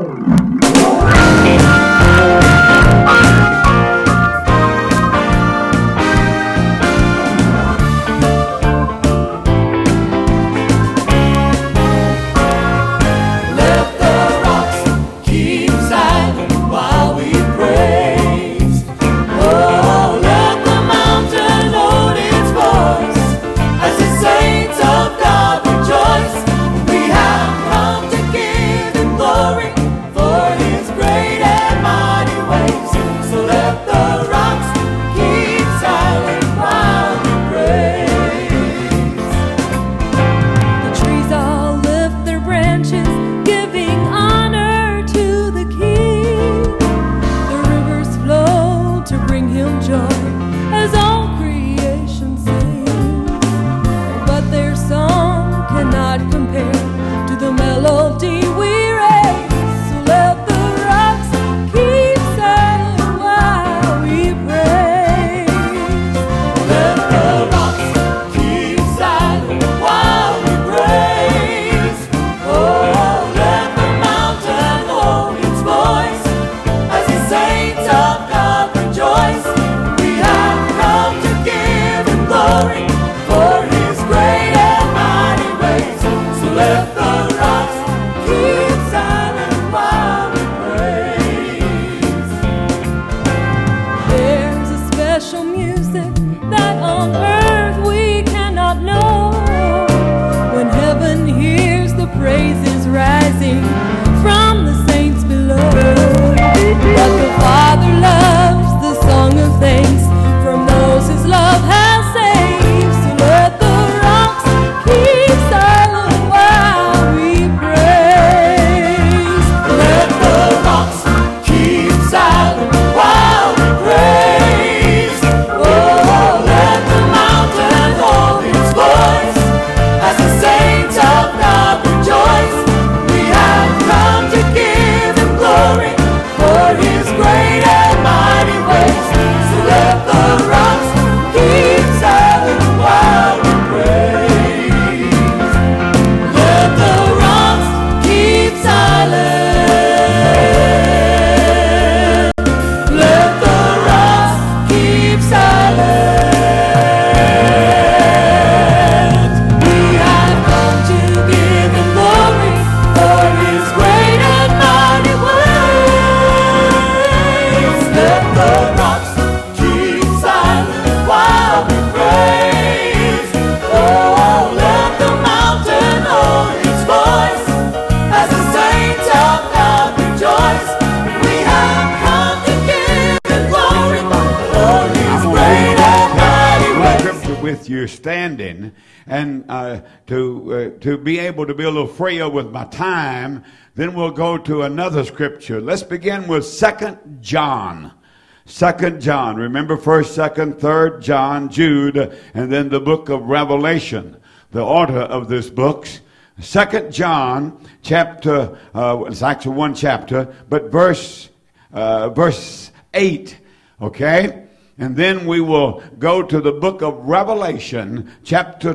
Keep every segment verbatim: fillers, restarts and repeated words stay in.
you're standing, and uh, to uh, to be able to be a little frail with my time, then we'll go to another scripture. Let's begin with Second John. Second John. Remember first, second, third John, Jude, and then the book of Revelation. The order of this books. Second John, chapter, uh, it's actually one chapter, but verse, uh, verse eight, okay? And then we will go to the book of Revelation, chapter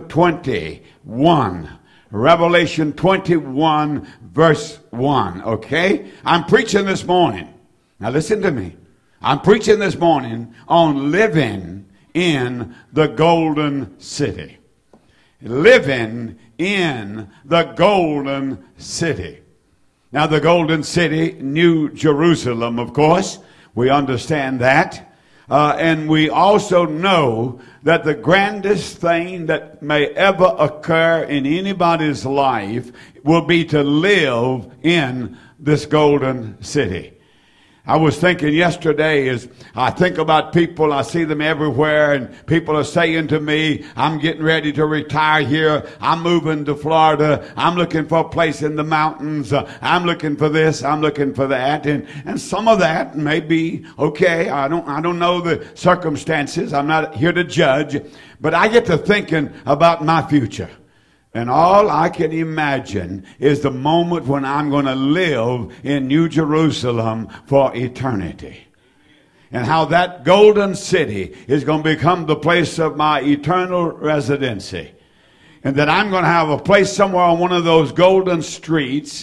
twenty-one. Revelation twenty-one, verse one, okay? I'm preaching this morning. Now listen to me. I'm preaching this morning on living in the golden city. Living in the golden city. Now the golden city, New Jerusalem, of course. We understand that. Uh, and we also know that the grandest thing that may ever occur in anybody's life will be to live in this golden city. I was thinking yesterday, as I think about people, I see them everywhere, and people are saying to me, I'm getting ready to retire here. I'm moving to Florida. I'm looking for a place in the mountains. Uh, I'm looking for this. I'm looking for that. And, and some of that may be okay. I don't, I don't know the circumstances. I'm not here to judge. But I get to thinking about my future. And all I can imagine is the moment when I'm going to live in New Jerusalem for eternity. And how that golden city is going to become the place of my eternal residency. And that I'm going to have a place somewhere on one of those golden streets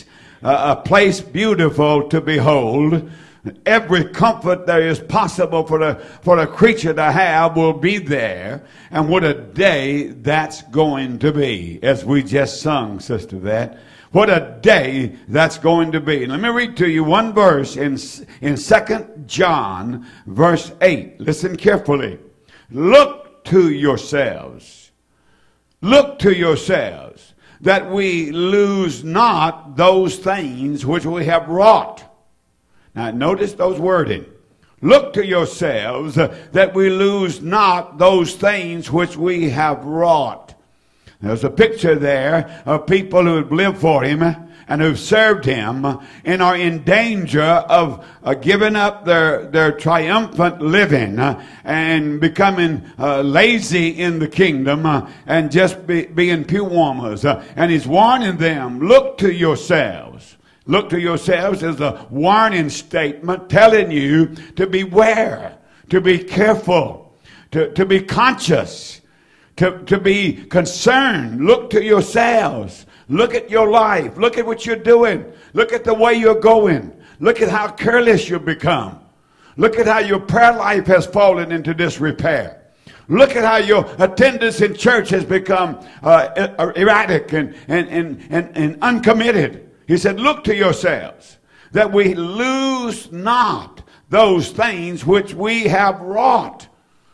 a place beautiful to behold. Every comfort there is possible for the, for the creature to have will be there. And what a day that's going to be, as we just sung, Sister Vet. What a day that's going to be. Let me read to you one verse in, in Second John, verse eight. Listen carefully. Look to yourselves. Look to yourselves, that we lose not those things which we have wrought. Now notice those wording. Look to yourselves, uh, that we lose not those things which we have wrought. There's a picture there of people who have lived for him and who've served him and are in danger of uh, giving up their, their triumphant living uh, and becoming uh, lazy in the kingdom uh, and just be, being pew warmers. Uh, and he's warning them, look to yourselves. Look to yourselves is a warning statement telling you to beware, to be careful, to, to be conscious, to, to be concerned. Look to yourselves. Look at your life. Look at what you're doing. Look at the way you're going. Look at how careless you've become. Look at how your prayer life has fallen into disrepair. Look at how your attendance in church has become uh, erratic and, and, and, and, and uncommitted. He said, look to yourselves, that we lose not those things which we have wrought.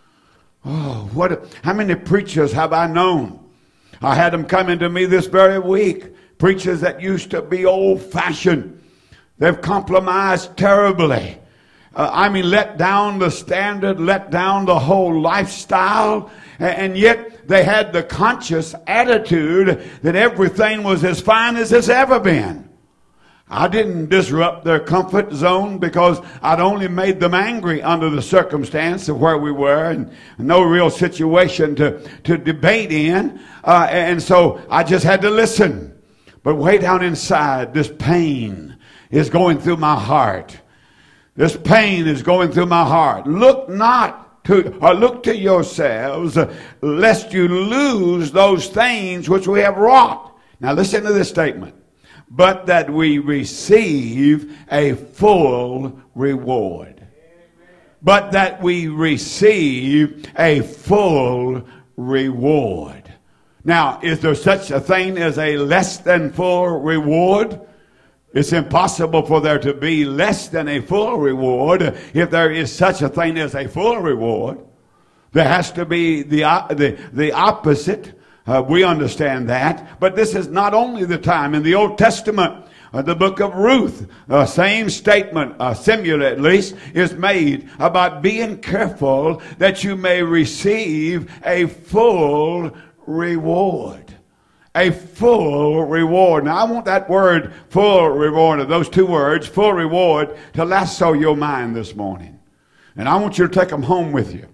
Oh, what! A, how many preachers have I known? I had them coming to me this very week. Preachers that used to be old-fashioned. They've compromised terribly. Uh, I mean, let down the standard, let down the whole lifestyle, and, and yet they had the conscious attitude that everything was as fine as it's ever been. I didn't disrupt their comfort zone because I'd only made them angry under the circumstance of where we were and no real situation to, to debate in. Uh, and so I just had to listen. But way down inside, this pain is going through my heart. This pain is going through my heart. Look not to, or look to yourselves, uh, lest you lose those things which we have wrought. Now listen to this statement. But that we receive a full reward. But that we receive a full reward. Now, is there such a thing as a less than full reward? It's impossible for there to be less than a full reward if there is such a thing as a full reward. There has to be the, the, the opposite. Uh, we understand that. But this is not only the time. In the Old Testament, uh, the book of Ruth, uh, same statement, uh, similar at least, is made about being careful that you may receive a full reward. A full reward. Now, I want that word, full reward, or those two words, full reward, to lasso your mind this morning. And I want you to take them home with you.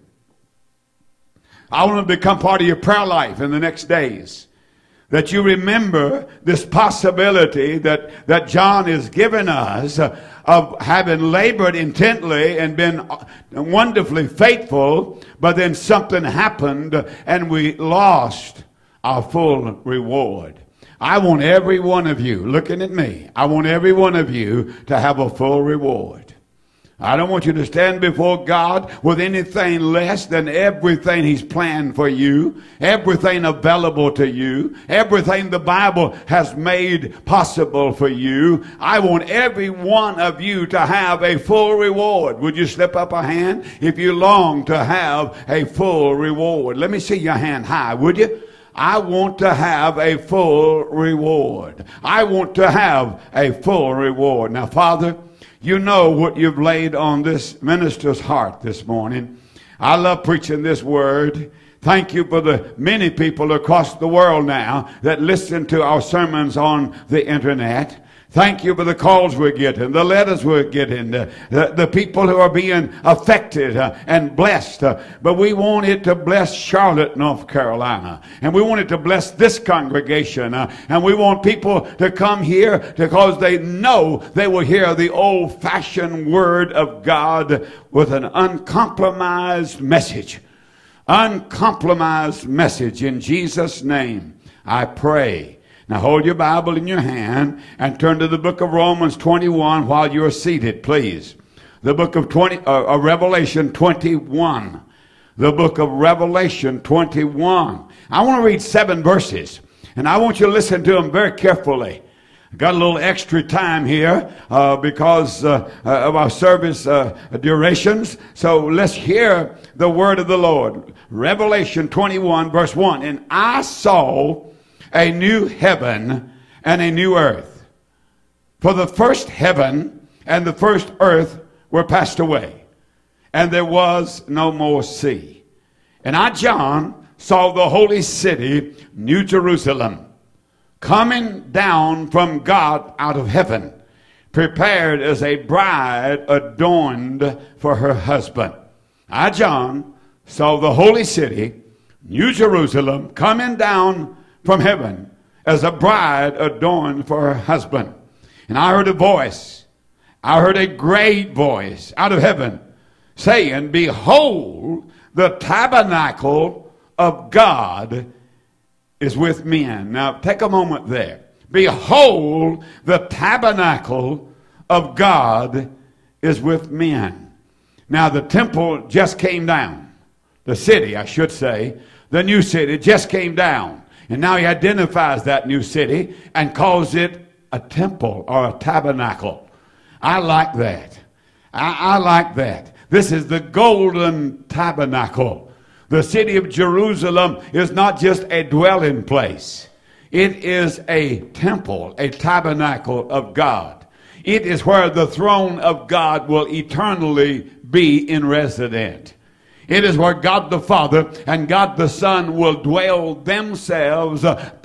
I want to become part of your prayer life in the next days. That you remember this possibility that, that John is giving us uh, of having labored intently and been wonderfully faithful, but then something happened and we lost our full reward. I want every one of you, looking at me, I want every one of you to have a full reward. I don't want you to stand before God with anything less than everything He's planned for you, everything available to you, everything the Bible has made possible for you. I want every one of you to have a full reward. Would you slip up a hand if you long to have a full reward? Let me see your hand high, would you? I want to have a full reward. I want to have a full reward. Now, Father, you know what you've laid on this minister's heart this morning. I love preaching this word. Thank you for the many people across the world now that listen to our sermons on the internet. Thank you for the calls we're getting, the letters we're getting, the, the, the people who are being affected uh, and blessed. Uh, but we want it to bless Charlotte, North Carolina. And we want it to bless this congregation. Uh, and we want people to come here because they know they will hear the old-fashioned word of God with an uncompromised message. Uncompromised message. In Jesus' name, I pray Now hold your Bible in your hand and turn to the book of Romans twenty-one while you're seated, please. The book of twenty, uh, uh, Revelation twenty-one. The book of Revelation twenty-one. I want to read seven verses, and I want you to listen to them very carefully. I got a little extra time here uh, because uh, uh, of our service uh, durations. So let's hear the word of the Lord. Revelation twenty-one, verse one. And I saw a new heaven and a new earth. For the first heaven and the first earth were passed away, and there was no more sea. And I, John, saw the holy city, New Jerusalem, coming down from God out of heaven, prepared as a bride adorned for her husband. I, John, saw the holy city, New Jerusalem, coming down from heaven as a bride adorned for her husband. And I heard a voice, I heard a great voice out of heaven saying, behold, the tabernacle of God is with men. Now take a moment there. Behold, the tabernacle of God is with men. Now the temple just came down. The city, I should say, the new city just came down. And now he identifies that new city and calls it a temple or a tabernacle. I like that. I, I like that. This is the golden tabernacle. The city of Jerusalem is not just a dwelling place. It is a temple, a tabernacle of God. It is where the throne of God will eternally be in residence. It is where God the Father and God the Son will dwell themselves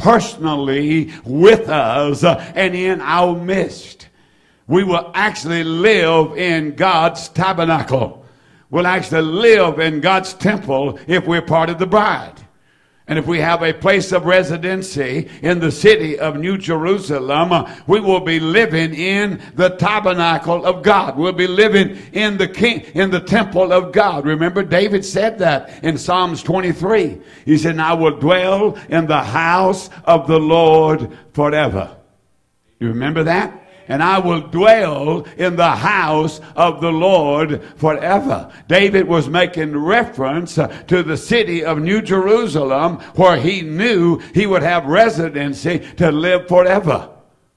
personally with us and in our midst. We will actually live in God's tabernacle. We'll actually live in God's temple if we're part of the bride. And if we have a place of residency in the city of New Jerusalem, we will be living in the tabernacle of God. We'll be living in the king, in the temple of God. Remember, David said that in Psalms twenty-three. He said, I will dwell in the house of the Lord forever. You remember that? And I will dwell in the house of the Lord forever. David was making reference to the city of New Jerusalem, where he knew he would have residency to live forever.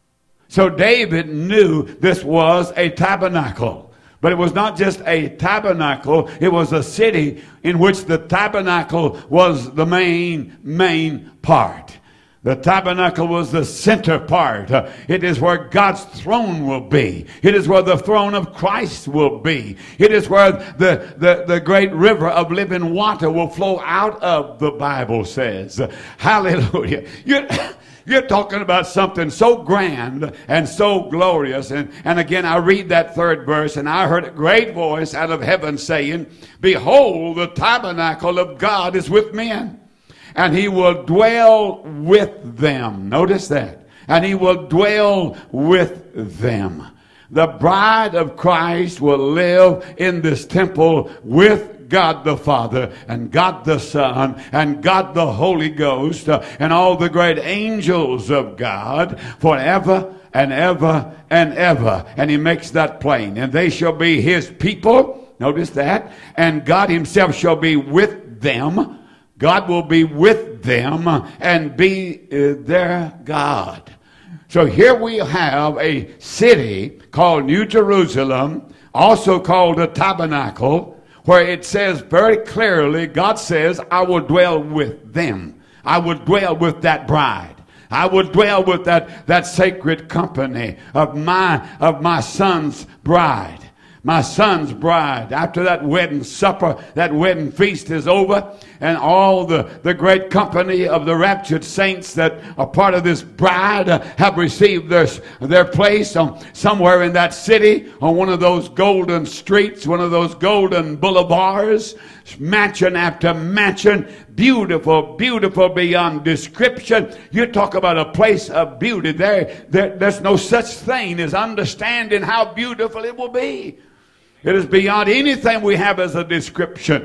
So David knew this was a tabernacle. But it was not just a tabernacle, it was a city in which the tabernacle was the main, main part. The tabernacle was the center part. Uh, it is where God's throne will be. It is where the throne of Christ will be. It is where the, the, the great river of living water will flow out of, the Bible says. Uh, hallelujah. You're, you're talking about something so grand and so glorious. And, and again, I read that third verse, and I heard a great voice out of heaven saying, behold, the tabernacle of God is with men. And he will dwell with them. Notice that. And he will dwell with them. The bride of Christ will live in this temple with God the Father and God the Son and God the Holy Ghost uh, and all the great angels of God forever and ever and ever. And he makes that plain. And they shall be his people. Notice that. And God himself shall be with them. God will be with them and be uh, their God. So here we have a city called New Jerusalem, also called a tabernacle, where it says very clearly, God says, I will dwell with them. I will dwell with that bride. I will dwell with that, that sacred company of my, of my son's bride. My son's bride. After that wedding supper, that wedding feast is over, and all the, the great company of the raptured saints that are part of this bride uh, have received their, their place on, somewhere in that city, on one of those golden streets, one of those golden boulevards, mansion after mansion, beautiful, beautiful beyond description. You talk about a place of beauty. There, there, there's no such thing as understanding how beautiful it will be. It is beyond anything we have as a description.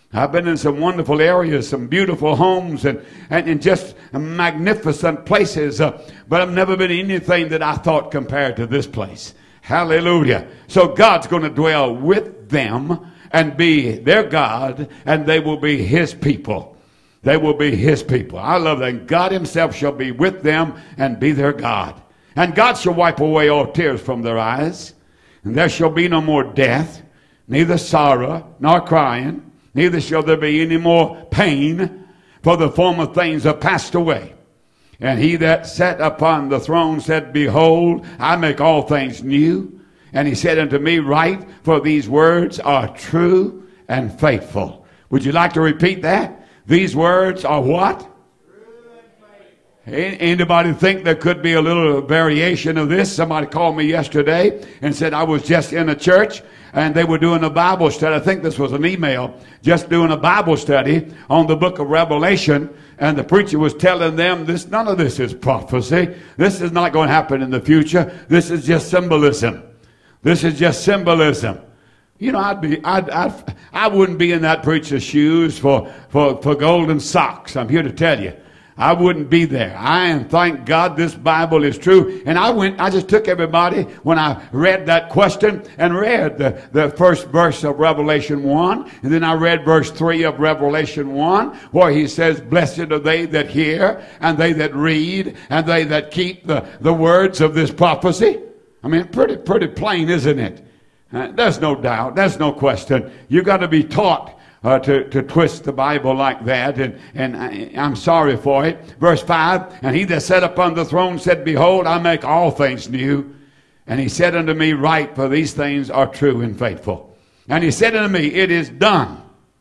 I've been in some wonderful areas, some beautiful homes, and, and, and just magnificent places. Uh, but I've never been in anything that I thought compared to this place. Hallelujah. So God's going to dwell with them and be their God, and they will be his people. They will be his people. I love that. And God himself shall be with them and be their God. And God shall wipe away all tears from their eyes. And there shall be no more death, neither sorrow nor crying. Neither shall there be any more pain, for the former things are passed away. And he that sat upon the throne said, Behold, I make all things new. And he said unto me, Write, for these words are true and faithful. Would you like to repeat that? These words are what? True and faithful. Anybody think there could be a little variation of this? Somebody called me yesterday and said, I was just in a church and they were doing a Bible study. I think this was an email, just doing a Bible study on the book of Revelation. And the preacher was telling them, this, none of this is prophecy. This is not going to happen in the future. This is just symbolism. This is just symbolism. You know, I'd be, I'd, I'd, I wouldn't be in that preacher's shoes for, for, for golden socks. I'm here to tell you. I wouldn't be there. I am, thank God this Bible is true. And I went, I just took everybody when I read that question and read the, the first verse of Revelation one. And then I read verse three of Revelation one, where he says, Blessed are they that hear, and they that read, and they that keep the, the words of this prophecy. I mean, pretty, pretty plain, isn't it? Uh, there's no doubt. There's no question. You've got to be taught Uh, to, to twist the Bible like that, and, and I, I'm sorry for it. Verse five, and he that sat upon the throne said, Behold, I make all things new. And he said unto me, Write, for these things are true and faithful. And he said unto me, It is done.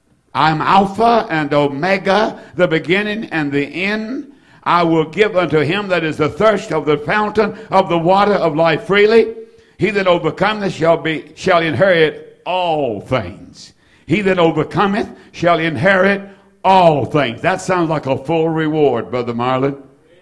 I am Alpha and Omega, the beginning and the end. I will give unto him that is the thirst of the fountain of the water of life freely. He that overcometh shall be shall inherit all things. He that overcometh shall inherit all things. That sounds like a full reward, Brother Marlon.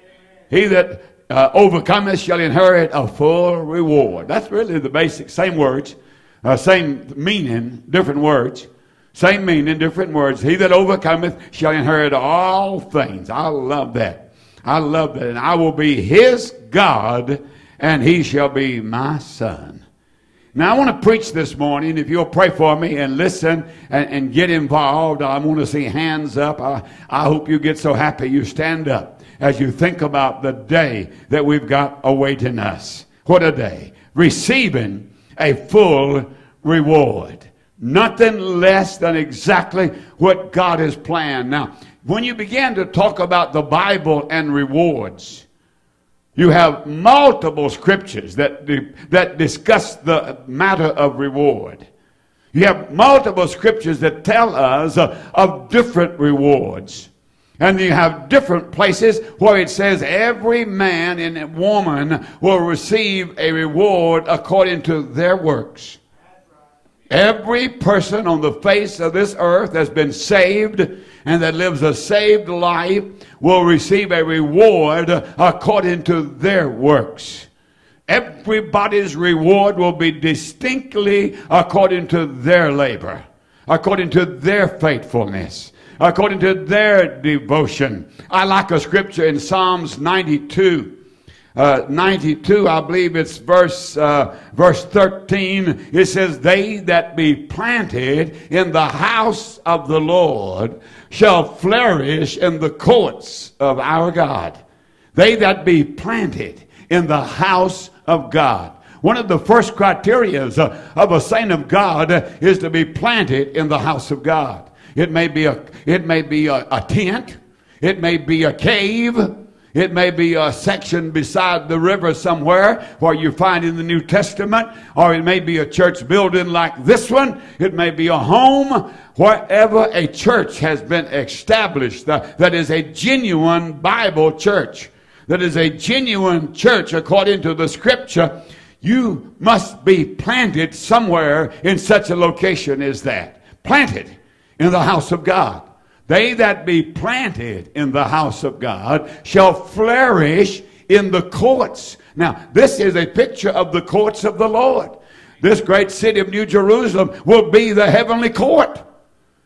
He that uh, overcometh shall inherit a full reward. That's really the basic, same words, uh, same meaning, different words. Same meaning, different words. He that overcometh shall inherit all things. I love that. I love that. And I will be his God, and he shall be my son. Now, I want to preach this morning. If you'll pray for me and listen and, and get involved, I want to see hands up. I, I hope you get so happy you stand up as you think about the day that we've got awaiting us. What a day. Receiving a full reward. Nothing less than exactly what God has planned. Now, when you begin to talk about the Bible and rewards, you have multiple scriptures that, that discuss the matter of reward. You have multiple scriptures that tell us uh, of different rewards. And you have different places where it says every man and woman will receive a reward according to their works. Every person on the face of this earth that's been saved and that lives a saved life will receive a reward according to their works. Everybody's reward will be distinctly according to their labor, according to their faithfulness, according to their devotion. I like a scripture in Psalms ninety-two. Uh, ninety-two, I believe it's verse uh, verse thirteen. It says, They that be planted in the house of the Lord shall flourish in the courts of our God. They that be planted in the house of God. One of the first criteria of a saint of God is to be planted in the house of God. It may be a, it may be a, a tent. It may be a cave. It may be a section beside the river somewhere where you find in the New Testament, or it may be a church building like this one. It may be a home. Wherever a church has been established, that, that is a genuine Bible church, that is a genuine church according to the scripture, you must be planted somewhere in such a location as that. Planted in the house of God. They that be planted in the house of God shall flourish in the courts. Now, this is a picture of the courts of the Lord. This great city of New Jerusalem will be the heavenly court.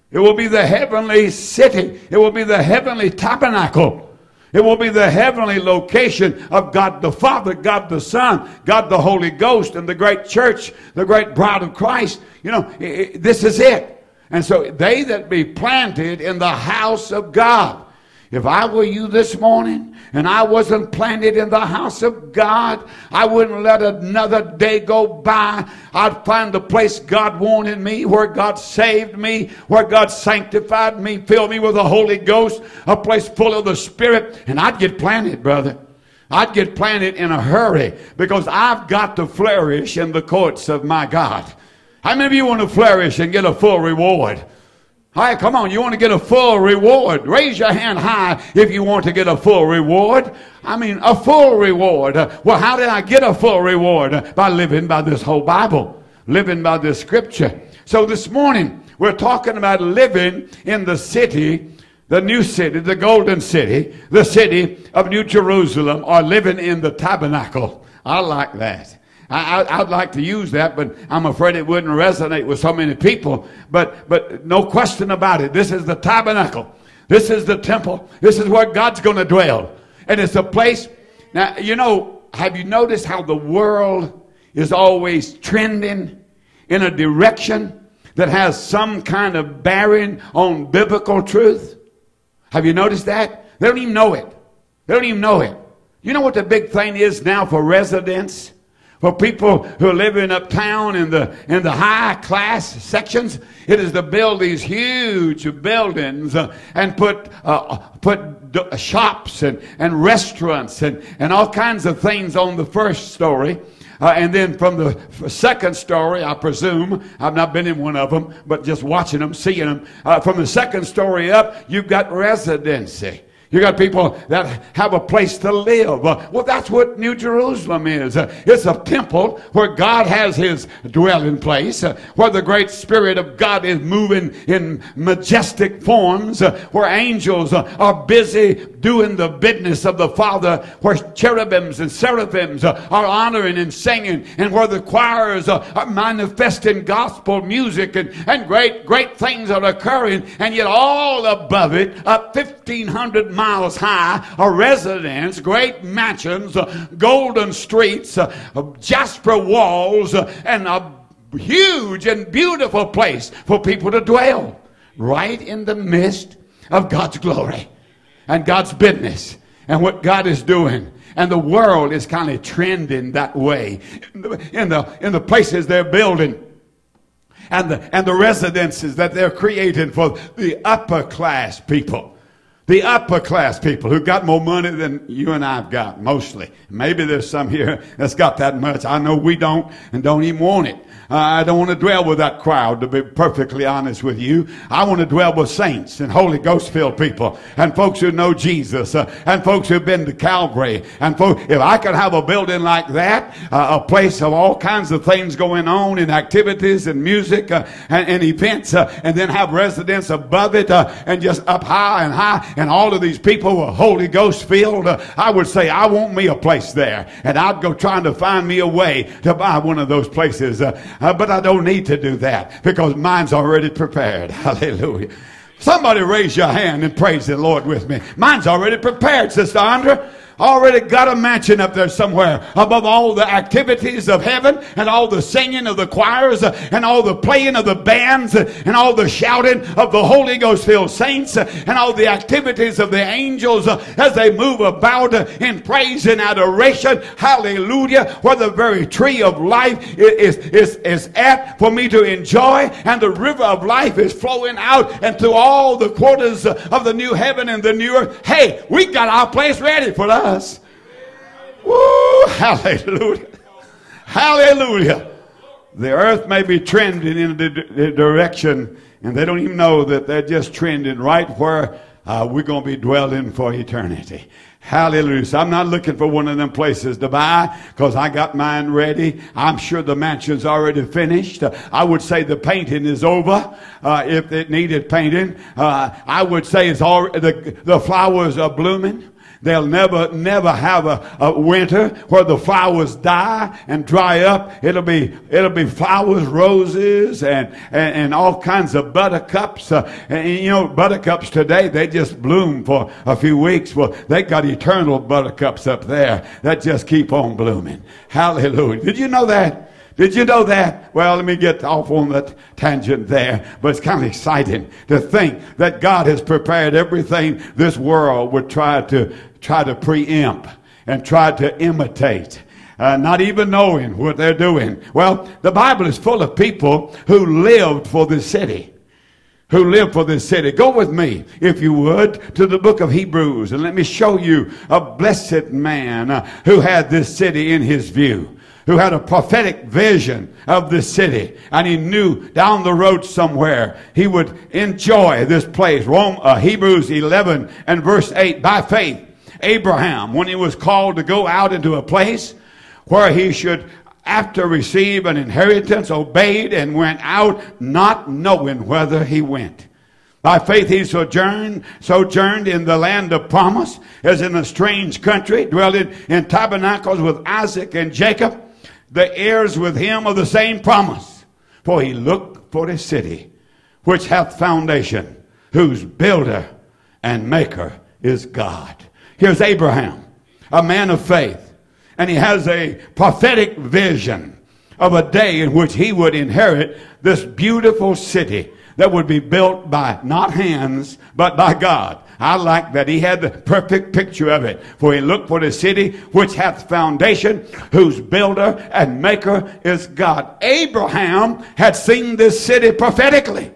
It will be the heavenly city. It will be the heavenly tabernacle. It will be the heavenly location of God the Father, God the Son, God the Holy Ghost, and the great church, the great bride of Christ. You know, it, it, this is it. And so they that be planted in the house of God. If I were you this morning and I wasn't planted in the house of God, I wouldn't let another day go by. I'd find the place God wanted me, where God saved me, where God sanctified me, filled me with the Holy Ghost, a place full of the Spirit, and I'd get planted, brother. I'd get planted in a hurry, because I've got to flourish in the courts of my God. How many of you want to flourish and get a full reward? Hi, come on, you want to get a full reward? Raise your hand high if you want to get a full reward. I mean, a full reward. Well, how did I get a full reward? By living by this whole Bible, living by this scripture. So this morning, we're talking about living in the city, the new city, the golden city, the city of New Jerusalem, or living in the tabernacle. I like that. I, I, I'd like to use that, but I'm afraid it wouldn't resonate with so many people. But, but no question about it. This is the tabernacle. This is the temple. This is where God's going to dwell. And it's a place. Now, you know, have you noticed how the world is always trending in a direction that has some kind of bearing on biblical truth? Have you noticed that? They don't even know it. They don't even know it. You know what the big thing is now for residents? For people who are living uptown in the in the high class sections, it is to build these huge buildings uh, and put uh, put d- shops and, and restaurants and, and all kinds of things on the first story. Uh, and then from the f- second story, I presume, I've not been in one of them, but just watching them, seeing them, uh, from the second story up, you've got residency. You got people that have a place to live. Uh, well, that's what New Jerusalem is. Uh, it's a temple where God has his dwelling place, uh, where the great Spirit of God is moving in majestic forms, uh, where angels uh, are busy doing the business of the Father, where cherubims and seraphims uh, are honoring and singing, and where the choirs uh, are manifesting gospel music, and, and great, great things are occurring, and yet all above it, up fifteen hundred miles high, are residents, great mansions, uh, golden streets, uh, jasper walls, uh, and a huge and beautiful place for people to dwell, right in the midst of God's glory and God's business and what God is doing. And the world is kind of trending that way in the, in the, in the places they're building. And the, and the residences that they're creating for the upper class people. The upper class people who got more money than you and I've got, mostly. Maybe there's some here that's got that much. I know we don't and don't even want it. Uh, I don't want to dwell with that crowd, to be perfectly honest with you. I want to dwell with saints and Holy Ghost-filled people and folks who know Jesus uh, and folks who've been to Calvary. And folks, if I could have a building like that, uh, a place of all kinds of things going on and activities and music uh, and, and events, uh, and then have residents above it uh, and just up high and high, and all of these people were Holy Ghost filled, uh, I would say, I want me a place there. And I'd go trying to find me a way to buy one of those places. Uh, uh, but I don't need to do that because mine's already prepared. Hallelujah. Somebody raise your hand and praise the Lord with me. Mine's already prepared, Sister Andra. Already got a mansion up there somewhere above all the activities of heaven and all the singing of the choirs and all the playing of the bands and all the shouting of the Holy Ghost filled saints and all the activities of the angels as they move about in praise and adoration. Hallelujah. Where the very tree of life is, is, is at for me to enjoy, and the river of life is flowing out and through all the quarters of the new heaven and the new earth. Hey, we got our place ready for us. Us. Woo, hallelujah. Hallelujah. The earth may be trending in the direction, and they don't even know that they're just trending right where uh, we're going to be dwelling for eternity. Hallelujah. So I'm not looking for one of them places to buy because I got mine ready. I'm sure the mansion's already finished. Uh, I would say the painting is over uh, if it needed painting. Uh, I would say it's all, the, the flowers are blooming. They'll never, never have a, a winter where the flowers die and dry up. It'll be, it'll be flowers, roses, and, and, and all kinds of buttercups. Uh, and, you know, buttercups today, they just bloom for a few weeks. Well, they got eternal buttercups up there that just keep on blooming. Hallelujah. Did you know that? Did you know that? Well, let me get off on that tangent there. But it's kind of exciting to think that God has prepared everything this world would try to try to preempt and try to imitate, uh, not even knowing what they're doing. Well, the Bible is full of people who lived for this city. Who lived for this city. Go with me, if you would, to the book of Hebrews, and let me show you a blessed man uh, who had this city in his view, who had a prophetic vision of the city, and he knew down the road somewhere he would enjoy this place. Rome, uh, Hebrews eleven and verse eight, by faith, Abraham, when he was called to go out into a place where he should after receive an inheritance, obeyed and went out, not knowing whither he went. By faith he sojourned, sojourned in the land of promise, as in a strange country, dwelling in tabernacles with Isaac and Jacob, the heirs with him of the same promise. For he looked for a city which hath foundation, whose builder and maker is God. Here's Abraham, a man of faith, and he has a prophetic vision of a day in which he would inherit this beautiful city that would be built by not hands, but by God. I like that. He had the perfect picture of it. For he looked for the city which hath foundation, whose builder and maker is God. Abraham had seen this city prophetically.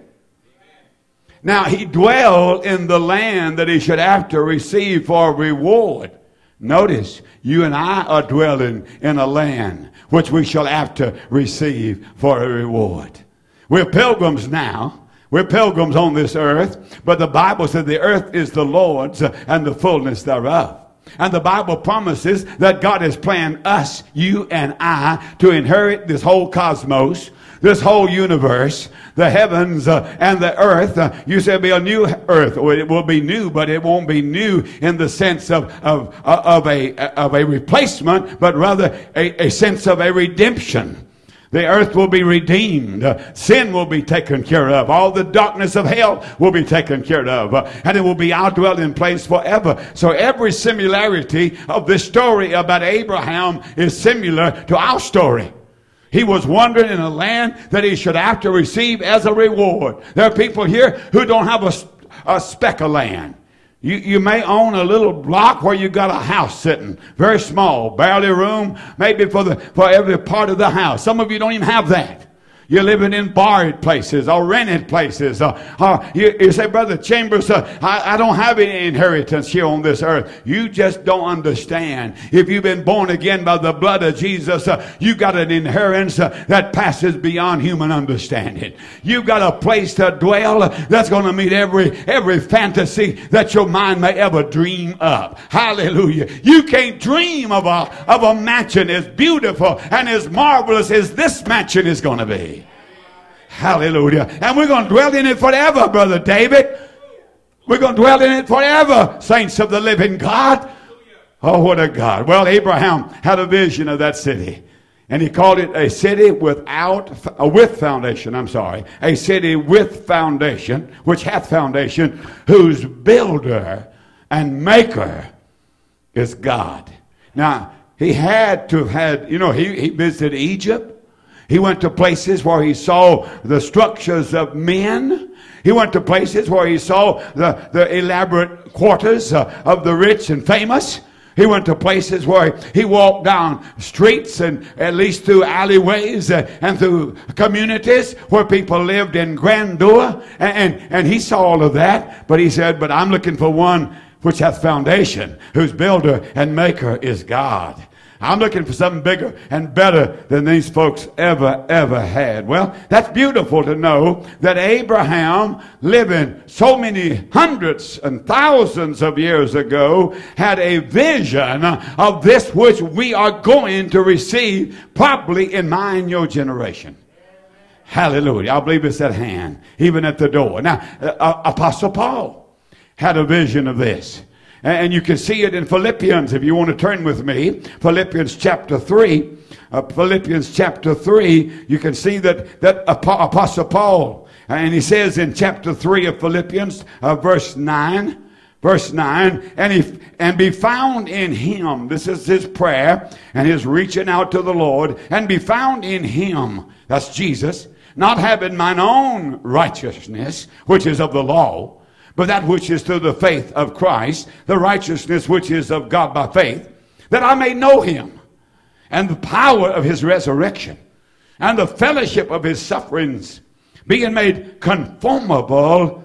Now he dwelled in the land that he should after receive for reward. Notice, you and I are dwelling in a land which we shall after receive for a reward. We're pilgrims now. We're pilgrims on this earth, but the Bible says the earth is the Lord's and the fullness thereof. And the Bible promises that God has planned us, you and I, to inherit this whole cosmos, this whole universe, the heavens uh, and the earth. Uh, you said it'll be a new earth. Well, it will be new, but it won't be new in the sense of, of, uh, of, a, of a replacement, but rather a, a sense of a redemption. The earth will be redeemed. Uh, sin will be taken care of. All the darkness of hell will be taken care of. Uh, and it will be our dwelling place forever. So every similarity of this story about Abraham is similar to our story. He was wandering in a land that he should have to receive as a reward. There are people here who don't have a, a speck of land. You, you may own a little block where you got a house sitting, very small, barely room, maybe for the for every part of the house. Some of you don't even have that. You're living in borrowed places or rented places. Uh, uh, you, you say, Brother Chambers, uh, I, I don't have any inheritance here on this earth. You just don't understand. If you've been born again by the blood of Jesus, uh, you got an inheritance uh, that passes beyond human understanding. You've got a place to dwell uh, that's going to meet every every fantasy that your mind may ever dream up. Hallelujah. You can't dream of a, of a mansion as beautiful and as marvelous as this mansion is going to be. Hallelujah. And we're going to dwell in it forever, Brother David. We're going to dwell in it forever, saints of the living God. Oh, what a God. Well, Abraham had a vision of that city. And he called it a city without, uh, with foundation, I'm sorry. A city with foundation, which hath foundation, whose builder and maker is God. Now, he had to have had, you know, he, he visited Egypt. He went to places where he saw the structures of men. He went to places where he saw the, the elaborate quarters uh, of the rich and famous. He went to places where he walked down streets and at least through alleyways uh, and through communities where people lived in grandeur. And, and, and he saw all of that. But he said, but I'm looking for one which hath foundation, whose builder and maker is God. I'm looking for something bigger and better than these folks ever, ever had. Well, that's beautiful to know that Abraham, living so many hundreds and thousands of years ago, had a vision of this which we are going to receive probably in my and your generation. Hallelujah. I believe it's at hand, even at the door. Now, uh, Apostle Paul had a vision of this. And you can see it in Philippians, if you want to turn with me. Philippians chapter three. Uh, Philippians chapter three, you can see that, that Apostle Paul, and he says in chapter three of Philippians, uh, verse nine, verse nine, and, he, and be found in him. This is his prayer and his reaching out to the Lord. And be found in him, that's Jesus, not having mine own righteousness, which is of the law, but that which is through the faith of Christ, the righteousness which is of God by faith, that I may know him, and the power of his resurrection, and the fellowship of his sufferings, being made conformable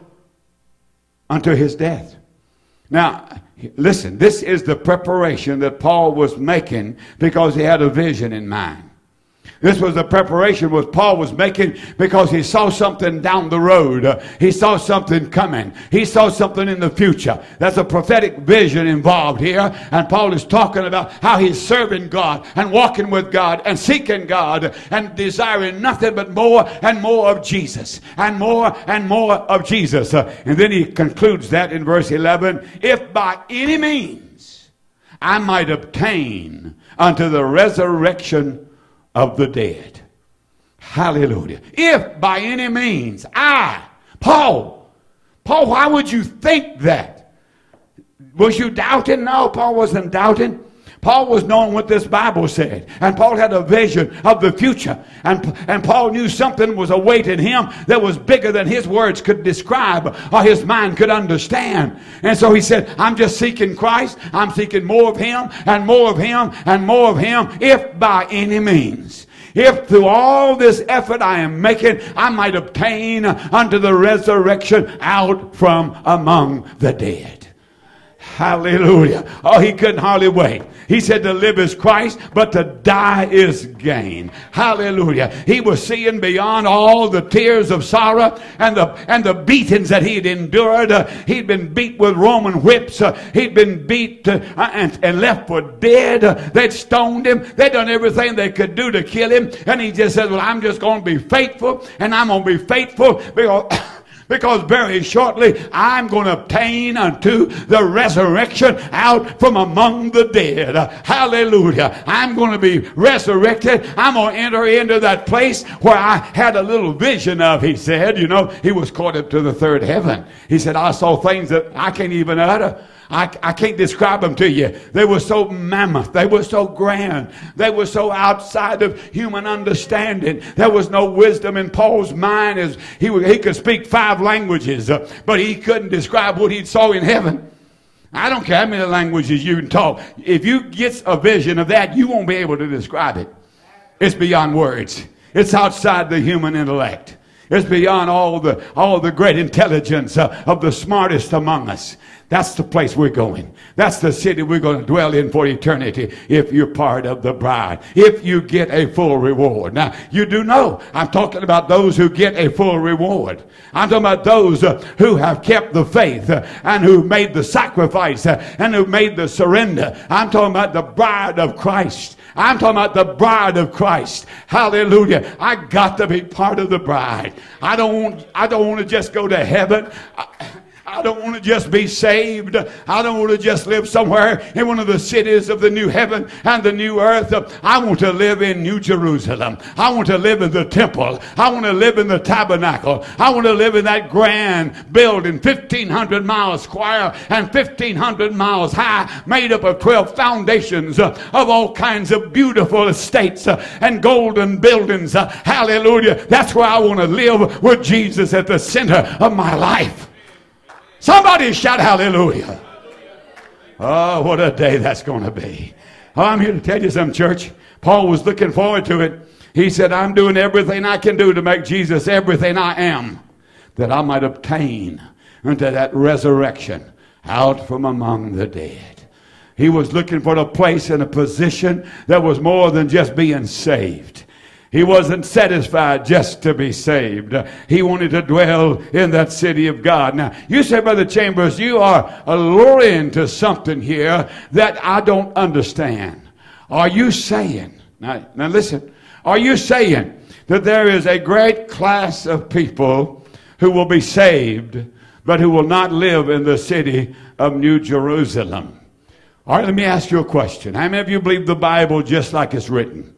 unto his death. Now, listen, this is the preparation that Paul was making because he had a vision in mind. This was the preparation what Paul was making because he saw something down the road. Uh, he saw something coming. He saw something in the future. There's a prophetic vision involved here. And Paul is talking about how he's serving God and walking with God and seeking God and desiring nothing but more and more of Jesus. And more and more of Jesus. Uh, and then he concludes that in verse eleven. If by any means I might obtain unto the resurrection of the dead. Hallelujah. If by any means I, Paul, Paul, why would you think that? Was you doubting? No, Paul wasn't doubting. Paul was knowing what this Bible said. And Paul had a vision of the future. And, and Paul knew something was awaiting him that was bigger than his words could describe or his mind could understand. And so he said, I'm just seeking Christ. I'm seeking more of him and more of him and more of him, if by any means. If through all this effort I am making, I might obtain unto the resurrection out from among the dead. Hallelujah. Oh, he couldn't hardly wait. He said to live is Christ, but to die is gain. Hallelujah. He was seeing beyond all the tears of sorrow and the and the beatings that he'd endured. Uh, he'd been beat with Roman whips. Uh, he'd been beat uh, and, and left for dead. Uh, they'd stoned him. They'd done everything they could do to kill him. And he just said, well, I'm just going to be faithful, and I'm going to be faithful because... Because very shortly I'm going to obtain unto the resurrection out from among the dead. Hallelujah. I'm going to be resurrected. I'm going to enter into that place where I had a little vision of, he said. You know, he was caught up to the third heaven. He said, I saw things that I can't even utter. I, I can't describe them to you. They were so mammoth. They were so grand. They were so outside of human understanding. There was no wisdom in Paul's mind. As he, he could speak five languages, uh, but he couldn't describe what he saw in heaven. I don't care how many languages you can talk. If you get a vision of that, you won't be able to describe it. It's beyond words. It's outside the human intellect. It's beyond all the all the great intelligence uh, of the smartest among us. That's the place we're going. That's the city we're going to dwell in for eternity if you're part of the bride. If you get a full reward. Now, you do know I'm talking about those who get a full reward. I'm talking about those uh, who have kept the faith uh, and who made the sacrifice uh, and who made the surrender. I'm talking about the bride of Christ. I'm talking about the bride of Christ. Hallelujah. I got to be part of the bride. I don't want, I don't want to just go to heaven. I, I don't want to just be saved. I don't want to just live somewhere in one of the cities of the new heaven and the new earth. I want to live in New Jerusalem. I want to live in the temple. I want to live in the tabernacle. I want to live in that grand building, fifteen hundred miles square and fifteen hundred miles high, made up of twelve foundations of all kinds of beautiful estates and golden buildings. Hallelujah. That's where I want to live, with Jesus at the center of my life. Somebody shout hallelujah. Oh, what a day that's going to be. Oh, I'm here to tell you something, church. Paul was looking forward to it. He said, I'm doing everything I can do to make Jesus everything I am, that I might obtain unto that resurrection out from among the dead. He was looking for a place and a position that was more than just being saved. He wasn't satisfied just to be saved. He wanted to dwell in that city of God. Now, you say, Brother Chambers, you are alluring to something here that I don't understand. Are you saying, now, now listen, are you saying that there is a great class of people who will be saved, but who will not live in the city of New Jerusalem. All right, let me ask you a question. How many of you believe the Bible just like it's written?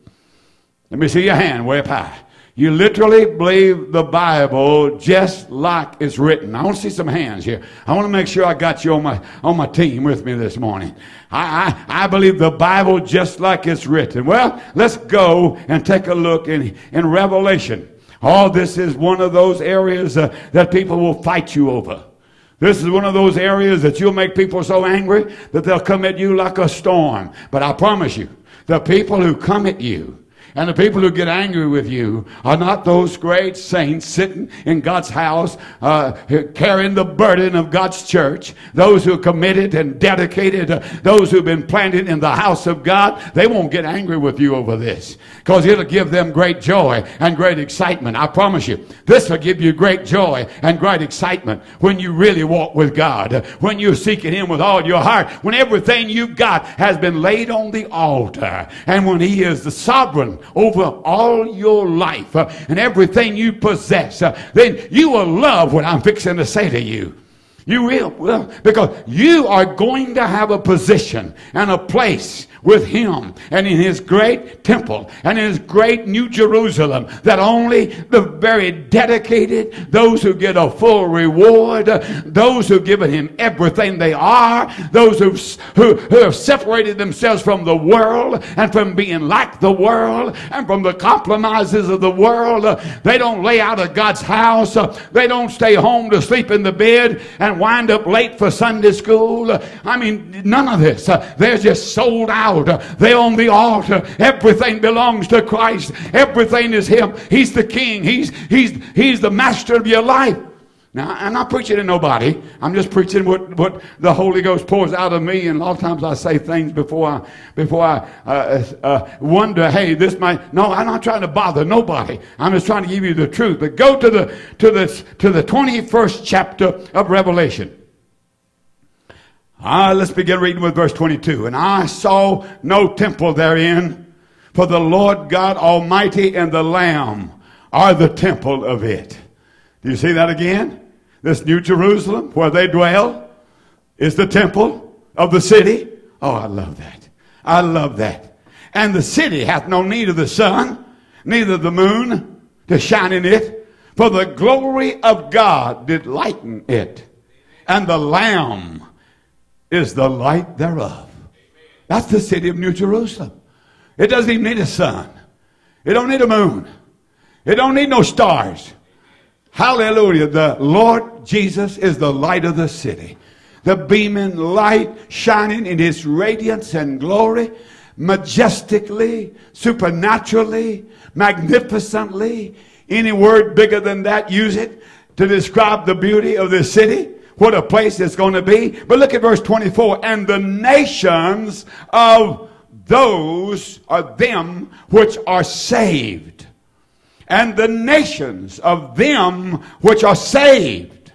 Let me see your hand way up high. You literally believe the Bible just like it's written. I want to see some hands here. I want to make sure I got you on my on my team with me this morning. I, I, I believe the Bible just like it's written. Well, let's go and take a look in, in Revelation. Oh, this is one of those areas uh, that people will fight you over. This is one of those areas that you'll make people so angry that they'll come at you like a storm. But I promise you, the people who come at you and the people who get angry with you are not those great saints sitting in God's house uh, carrying the burden of God's church. Those who are committed and dedicated, uh, those who've been planted in the house of God, they won't get angry with you over this because it'll give them great joy and great excitement. I promise you, this will give you great joy and great excitement when you really walk with God, when you're seeking Him with all your heart, when everything you've got has been laid on the altar, and when He is the sovereign over all your life uh, and everything you possess, uh, then you will love what I'm fixing to say to you. You will, well, because you are going to have a position and a place with Him and in His great temple and in His great New Jerusalem that only the very dedicated, those who get a full reward, those who've given Him everything they are, those who've, who, who have separated themselves from the world and from being like the world and from the compromises of the world. They don't lay out of God's house. They don't stay home to sleep in the bed and wind up late for Sunday school. I mean, none of this. They're just sold out. They're on the altar. Everything belongs to Christ. Everything is Him. He's the King. He's he's he's the master of your life. Now, I'm not preaching to nobody. I'm just preaching what, what the Holy Ghost pours out of me. And a lot of times I say things before I before I uh, uh, wonder, hey, this might. No, I'm not trying to bother nobody. I'm just trying to give you the truth. But go to the to the to the twenty-first chapter of Revelation. Ah, let's begin reading with verse twenty-two. And I saw no temple therein, for the Lord God Almighty and the Lamb are the temple of it. Do you see that again? This New Jerusalem, where they dwell, is the temple of the city. Oh, I love that. I love that. And the city hath no need of the sun, neither the moon to shine in it, for the glory of God did lighten it, and the Lamb is the light thereof. That's the city of New Jerusalem. It doesn't even need a sun. It don't need a moon. It don't need no stars. Hallelujah. The Lord Jesus is the light of the city. The beaming light shining in His radiance and glory, majestically, supernaturally, magnificently. Any word bigger than that, use it to describe the beauty of this city. What a place it's going to be. But look at verse twenty-four. And the nations of those are them which are saved. And the nations of them which are saved.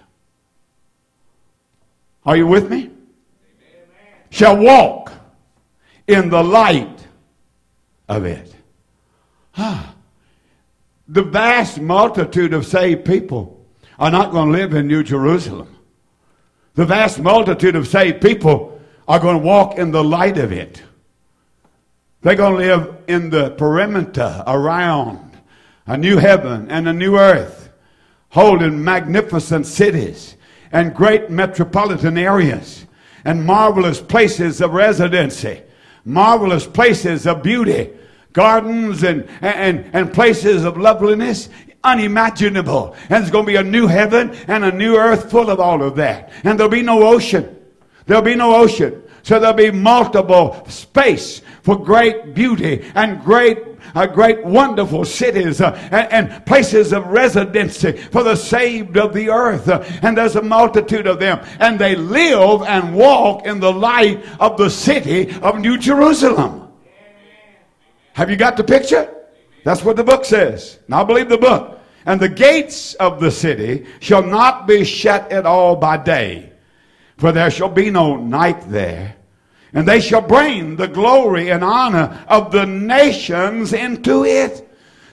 Are you with me? Amen. Shall walk in the light of it. Ah. The vast multitude of saved people are not going to live in New Jerusalem. The vast multitude of saved people are going to walk in the light of it. They're going to live in the perimeter around a new heaven and a new earth, holding magnificent cities and great metropolitan areas and marvelous places of residency, marvelous places of beauty, gardens and, and, and places of loveliness unimaginable. And there's going to be a new heaven and a new earth full of all of that. And there'll be no ocean. There'll be no ocean. So there'll be multiple space for great beauty and great uh, great wonderful cities uh, and, and places of residency for the saved of the earth. Uh, and there's a multitude of them. And they live and walk in the light of the city of New Jerusalem. Have you got the picture? That's what the book says. And I believe the book. And the gates of the city shall not be shut at all by day, for there shall be no night there. And they shall bring the glory and honor of the nations into it.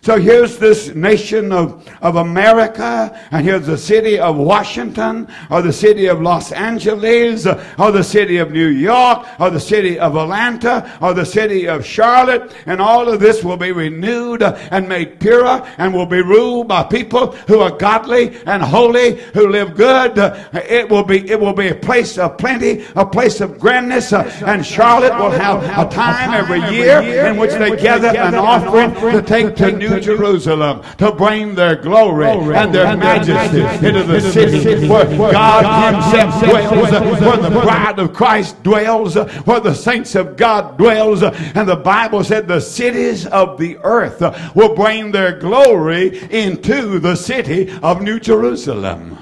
So here's this nation of, of America, and here's the city of Washington, or the city of Los Angeles, or the city of New York, or the city of Atlanta, or the city of Charlotte, and all of this will be renewed and made pure, and will be ruled by people who are godly and holy, who live good. It will be, it will be a place of plenty, a place of grandness, and Charlotte will have a time every year in which they gather an offering to take to New Jerusalem, to bring their glory and their majesty into the city where God himself dwells, where the bride of Christ dwells, where the saints of God dwells. And the Bible said the cities of the earth will bring their glory into the city of New Jerusalem.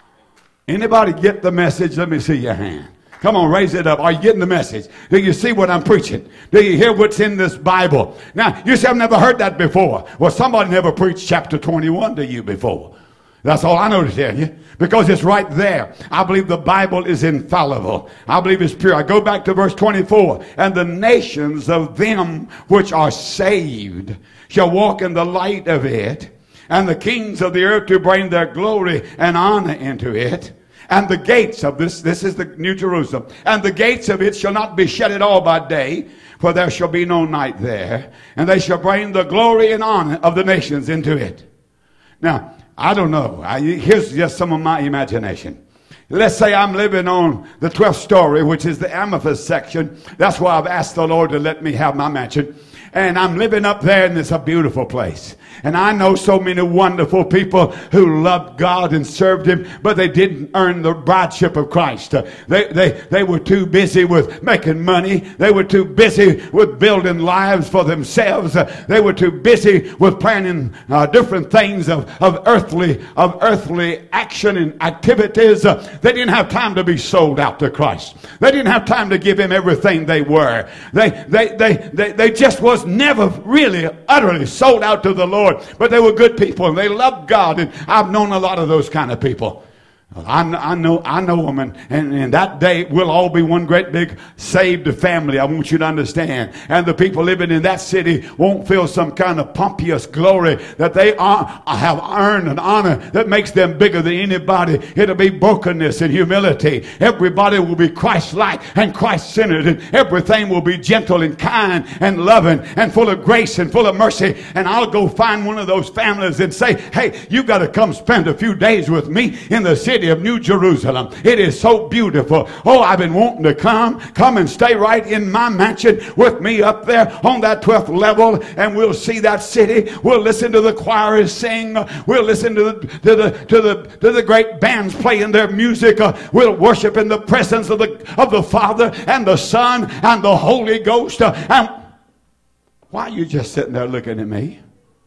Anybody get the message? Let me see your hand. Come on, raise it up. Are you getting the message? Do you see what I'm preaching? Do you hear what's in this Bible? Now, you say, I've never heard that before. Well, somebody never preached chapter twenty-one to you before. That's all I know to tell you, because it's right there. I believe the Bible is infallible. I believe it's pure. I go back to verse twenty-four. And the nations of them which are saved shall walk in the light of it, and the kings of the earth to bring their glory and honor into it. And the gates of this, this is the New Jerusalem, and the gates of it shall not be shut at all by day, for there shall be no night there. And they shall bring the glory and honor of the nations into it. Now, I don't know. I, here's just some of my imagination. Let's say I'm living on the twelfth story, which is the amethyst section. That's why I've asked the Lord to let me have my mansion. And I'm living up there, and it's a beautiful place. And I know so many wonderful people who loved God and served Him, but they didn't earn the brideship of Christ. Uh, they, they, they were too busy with making money. They were too busy with building lives for themselves. Uh, they were too busy with planning uh, different things of, of earthly of earthly action and activities. Uh, they didn't have time to be sold out to Christ. They didn't have time to give Him everything they were. They, they, they, they, they just was never really utterly sold out to the Lord. But they were good people, and they loved God, and I've known a lot of those kind of people. I, I know I know them, and, and, and that day we'll all be one great big saved family. I want you to understand. And the people living in that city won't feel some kind of pompous glory that they are, have earned an honor that makes them bigger than anybody. It'll be brokenness and humility. Everybody will be Christ-like and Christ-centered, and everything will be gentle and kind and loving and full of grace and full of mercy. And I'll go find one of those families and say, hey, you got to come spend a few days with me in the city of New Jerusalem. It is so beautiful. Oh, I've been wanting to come. Come and stay right in my mansion with me up there on that twelfth level, and we'll see that city. We'll listen to the choirs sing. We'll listen to the to the to the to the great bands playing their music. Uh, we'll worship in the presence of the of the Father and the Son and the Holy Ghost. Uh, and why are you just sitting there looking at me?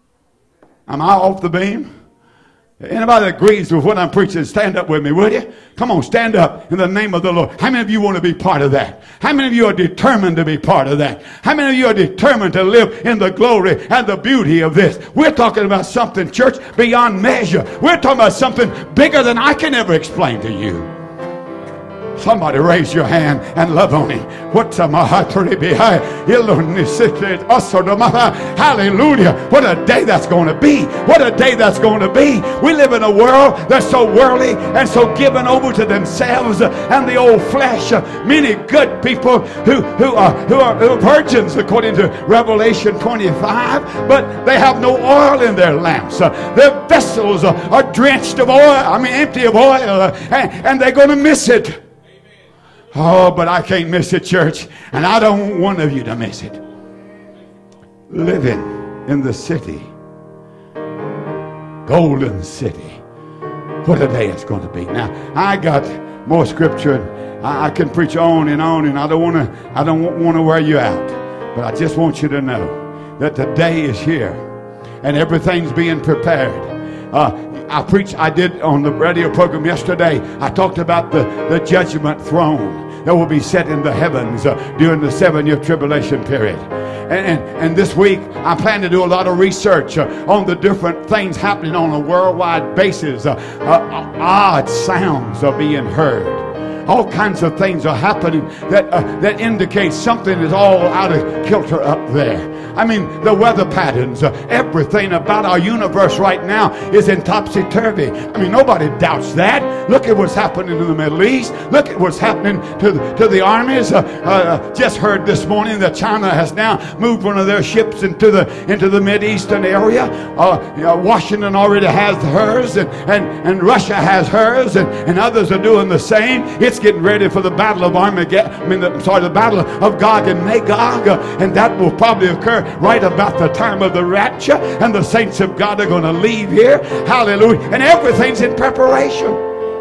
Am I off the beam? Anybody that agrees with what I'm preaching, stand up with me, will you? Come on, stand up in the name of the Lord. How many of you want to be part of that? How many of you are determined to be part of that? How many of you are determined to live in the glory and the beauty of this? We're talking about something, church, beyond measure. We're talking about something bigger than I can ever explain to you. Somebody raise your hand and love on Him. What's a hallelujah. What a day that's going to be. What a day that's going to be. We live in a world that's so worldly and so given over to themselves and the old flesh. Many good people who, who, are, who, are, who are virgins according to Revelation twenty-five, but they have no oil in their lamps. Their vessels are, are drenched of oil, I mean empty of oil, and, and they're going to miss it. Oh, but I can't miss it, church. And I don't want one of you to miss it. Living in the city. Golden city. What a day it's going to be. Now, I got more scripture. And I, I can preach on and on. And I don't want to I don't want to wear you out. But I just want you to know that the day is here. And everything's being prepared. Uh, I preached, I did on the radio program yesterday, I talked about the, the judgment throne that will be set in the heavens uh, during the seven-year tribulation period. And, and, and this week, I plan to do a lot of research uh, on the different things happening on a worldwide basis. Uh, uh, odd sounds are being heard. All kinds of things are happening that uh, that indicate something is all out of kilter up there. I mean, the weather patterns, uh, everything about our universe right now is in topsy-turvy. I mean, nobody doubts that. Look at what's happening in the Middle East. Look at what's happening to the, to the armies. Uh, uh, just heard this morning that China has now moved one of their ships into the into the Mideastern area. Uh, you know, Washington already has hers, and, and, and Russia has hers, and, and others are doing the same. It's getting ready for the battle of Armageddon. I mean, the, sorry, the battle of Gog and Magog, uh, and that will probably occur right about the time of the rapture, and the saints of God are going to leave here. Hallelujah. And everything's in preparation.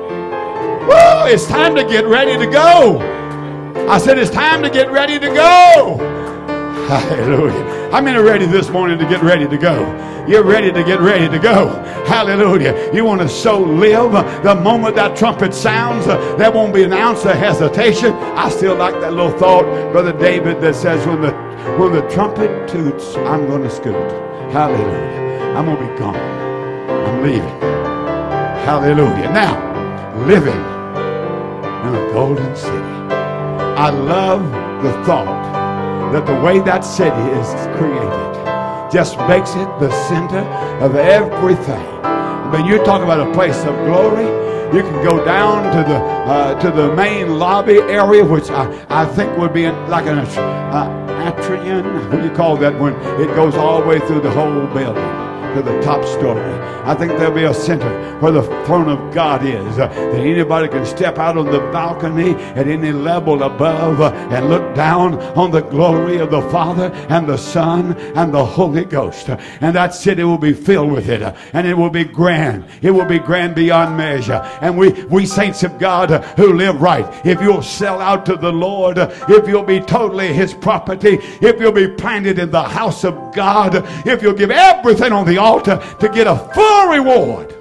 Woo, it's time to get ready to go. I said it's time to get ready to go. Hallelujah. How many are ready this morning to get ready to go? You're ready to get ready to go. Hallelujah. You want to so live. The moment that trumpet sounds, uh, there won't be an ounce of hesitation. I still like that little thought, Brother David, that says when the when the trumpet toots, I'm going to scoot. Hallelujah. I'm going to be gone. I'm leaving. Hallelujah. Now, living in a golden city. I love the thought that the way that city is created just makes it the center of everything. I mean, you're talking about a place of glory. You can go down to the uh, to the main lobby area, which I, I think would be in, like an uh, atrium. What do you call that when it goes all the way through the whole building to the top story? I think there'll be a center where the throne of God is, uh, that anybody can step out on the balcony at any level above uh, and look down on the glory of the Father and the Son and the Holy Ghost. Uh, and that city will be filled with it, uh, and it will be grand. It will be grand beyond measure. And we, we saints of God uh, who live right, if you'll sell out to the Lord, uh, if you'll be totally His property, if you'll be planted in the house of God, uh, if you'll give everything on the altar to get a full reward.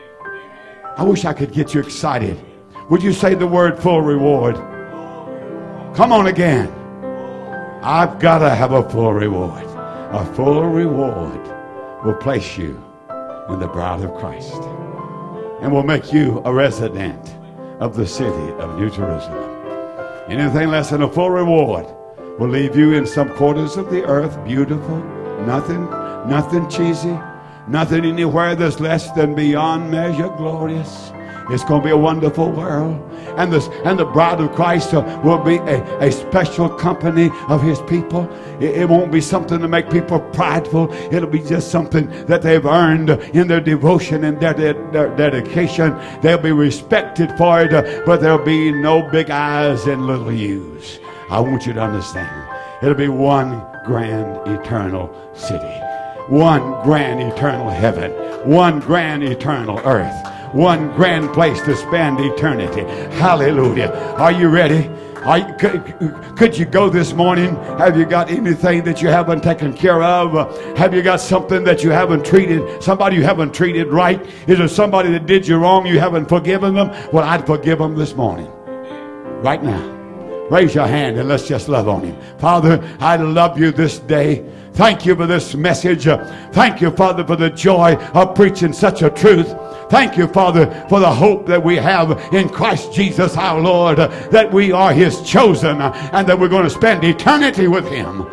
I wish I could get you excited. Would you say the word full reward? Come on again. I've got to have a full reward. A full reward will place you in the bride of Christ and will make you a resident of the city of New Jerusalem. Anything less than a full reward will leave you in some quarters of the earth, beautiful, nothing, nothing cheesy, nothing anywhere that's less than beyond measure glorious. It's going to be a wonderful world. And, this, and the bride of Christ uh, will be a, a special company of His people. It, it won't be something to make people prideful. It'll be just something that they've earned in their devotion and their, their, their dedication. They'll be respected for it, uh, but there'll be no big eyes and little U's. I want you to understand. It'll be one grand eternal city. One grand eternal heaven. One grand eternal earth. One grand place to spend eternity. Hallelujah. Are you ready? Are you, could, could you go this morning? Have you got anything that you haven't taken care of? Uh, have you got something that you haven't treated? Somebody you haven't treated right? Is there somebody that did you wrong you haven't forgiven them? Well, I'd forgive them this morning. Right now. Raise your hand and let's just love on Him. Father, I love you this day. Thank you for this message. Thank you, Father, for the joy of preaching such a truth. Thank you, Father, for the hope that we have in Christ Jesus our Lord, that we are His chosen and that we're going to spend eternity with Him.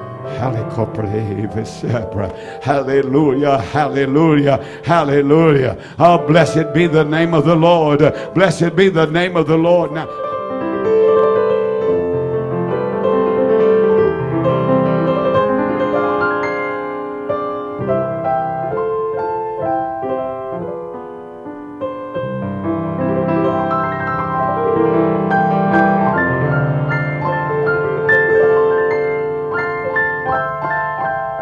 Hallelujah, hallelujah, hallelujah. Oh, blessed be the name of the Lord. Blessed be the name of the Lord. Now,